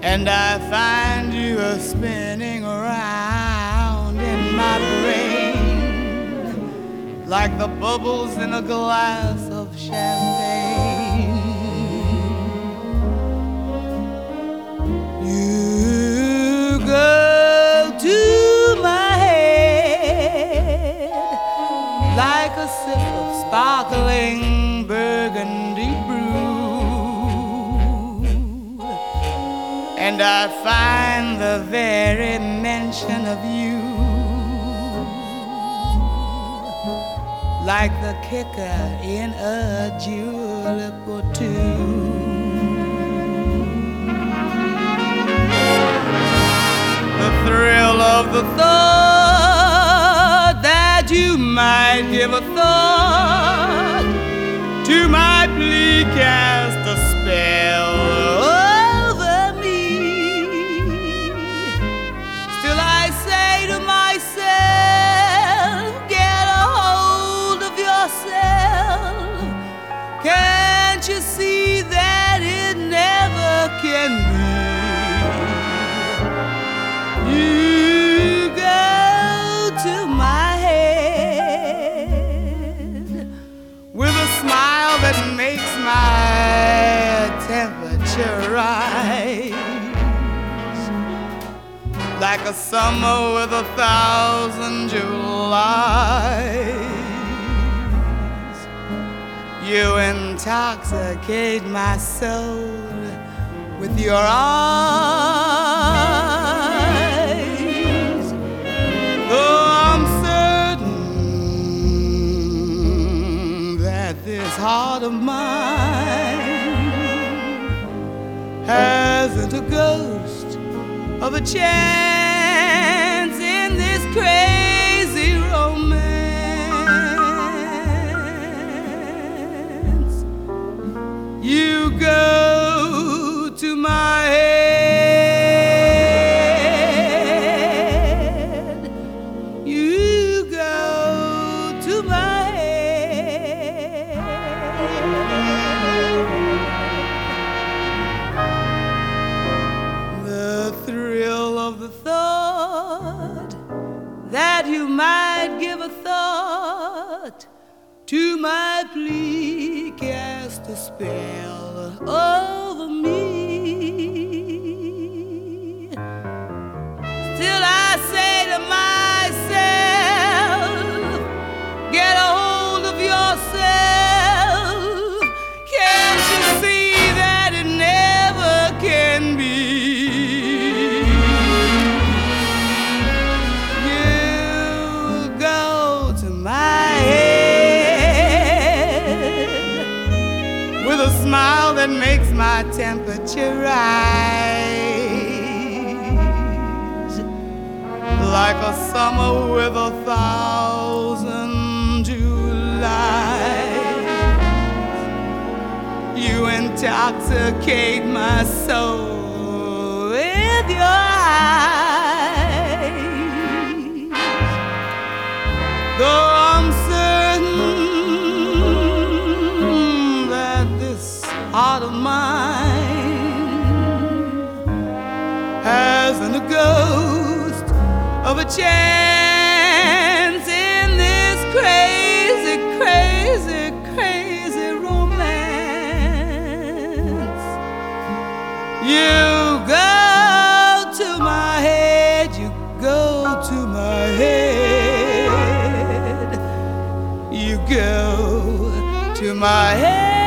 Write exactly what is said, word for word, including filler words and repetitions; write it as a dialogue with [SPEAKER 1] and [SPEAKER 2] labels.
[SPEAKER 1] and I find you a spinning around in my brain like the bubbles in a glass of champagne. You go to my head like a sip of sparkling burgundy brew, and I find the very mention of you like the kicker in a julep or two. The thrill of the thought that you might give a thought to my plea cast a spell over me. Still I say to myself, get a hold of yourself. Can't you see that it never can be? You go to my head with a smile that makes my temperature rise like a summer with a thousand Julys. You intoxicate my soul with your eyes. Though I'm certain that this heart of mine hasn't a ghost of a chance in this crazy romance. You go to my head. You go to my head. The thrill of the thought that you might give a thought to my plea cast a spell over me. Still I say to myself, get a hold of yourself. Can't you see that it never can be? You go to my head with a smile that makes my temperature rise like a summer with a thousand Julys. You intoxicate my soul with your eyes. Though I'm certain that this heart of mine hasn't a ghost of a chance in this crazy, crazy, crazy romance. You go to my head, you go to my head, you go to my head.